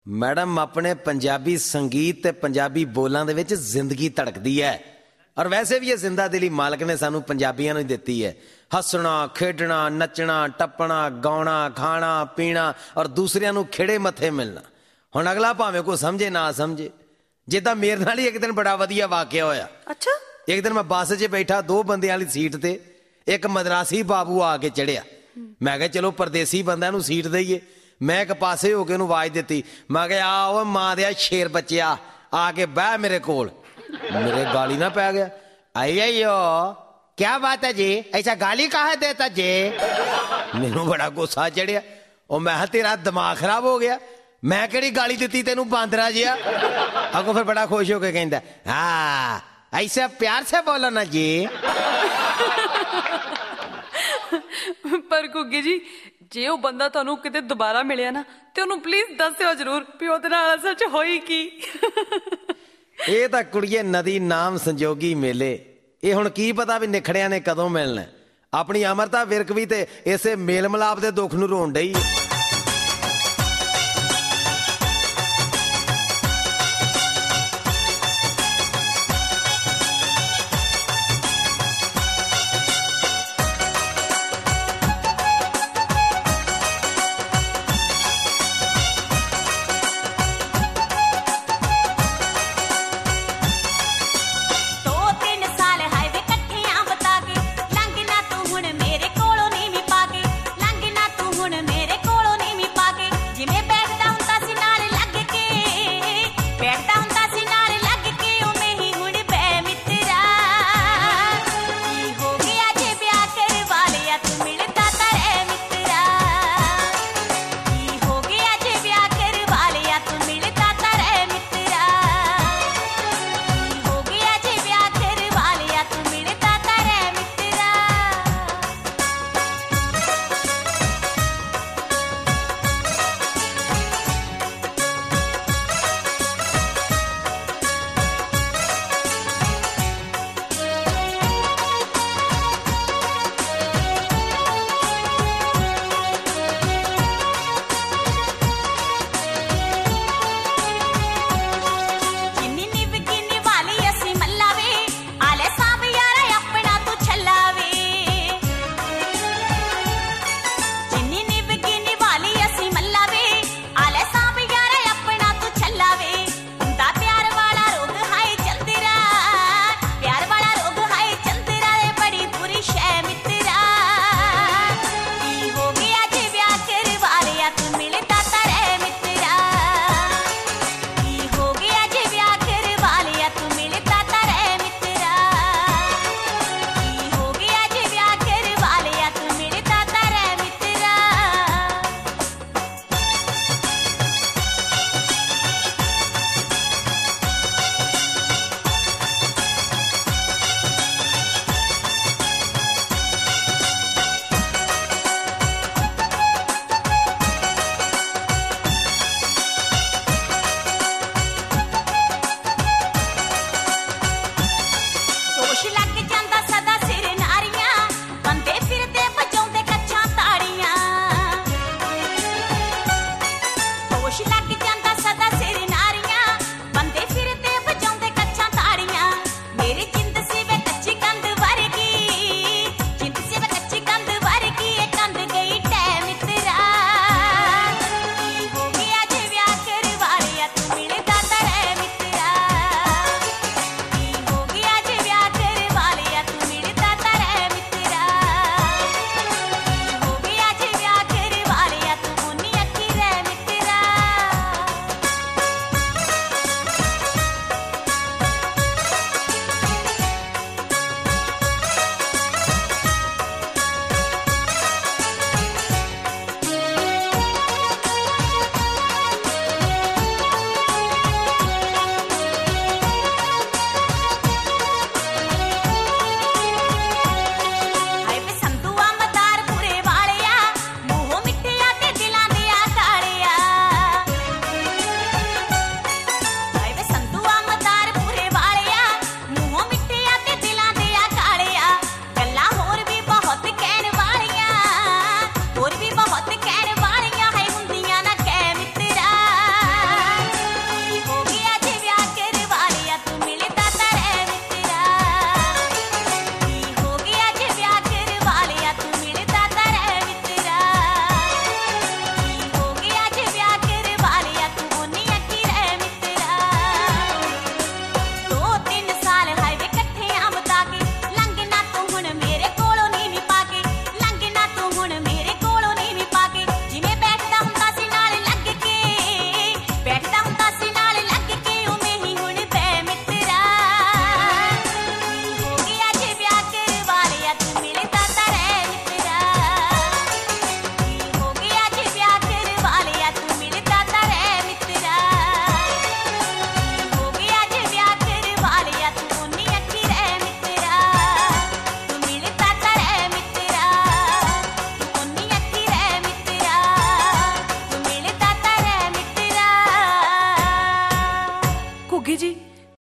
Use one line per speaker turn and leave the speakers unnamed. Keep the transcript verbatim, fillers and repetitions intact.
Madam अपने पंजाबी संगीत ते पंजाबी बोलों दे विच जिंदगी धड़कदी है और वैसे भी ये जिंदा दिली मालक ने सानू पंजाबियां नूं दित्ती है। हसना खेडना नचना टप्पना गाउणा खाना पीना और दूसरियां नूं खिड़े मत्थे मिलना। हुण अगला भावें कोई समझे ना समझे, जिद्दां मेरे नाल ही एक दिन बड़ा वधिया वाकिया होया।
अच्छा,
एक दिन मैं बस च बैठा दो बंदियां वाली सीट ते एक मद्रासी बाबू आके चढ़िया। मैं कहा चलो परदेसी बंदा नूं सीट दईए। मैं एक पासे हो के उन्होंने आवाज दी, मैं कहा आओ मां दिया शेर बच्चिया आके बह मेरे कोल। मेरे गाली ना पै गया। आई आइयो क्या बात है जी, ऐसा गाली कहा देता जी। मैनू बड़ा गुस्सा चढ़िया। और मैं तेरा दिमाग खराब हो गया, मैं केड़ी गाली दी तेनू बांदरा जिया। अगो फिर बड़ा खुश होके कहता हाँ ऐसा प्यार से बोलो ना जी।
पर गुग्गी जी जे वो बंदा तुहानू किते दोबारा मिलिया ना ते उन्हें प्लीज दस्सिओ जरूर भी ओहदे नाल असल च होई की।
ये तां कुड़िए नदी नाम संजोगी मेले, ये हुण की पता भी निखड़िया ने कदों मिलना। अपनी अमरता विरक भी ते इसे मेल मिलाप दे दुख नूं रोण डई।
ਗੁੱਗੀ ਜੀ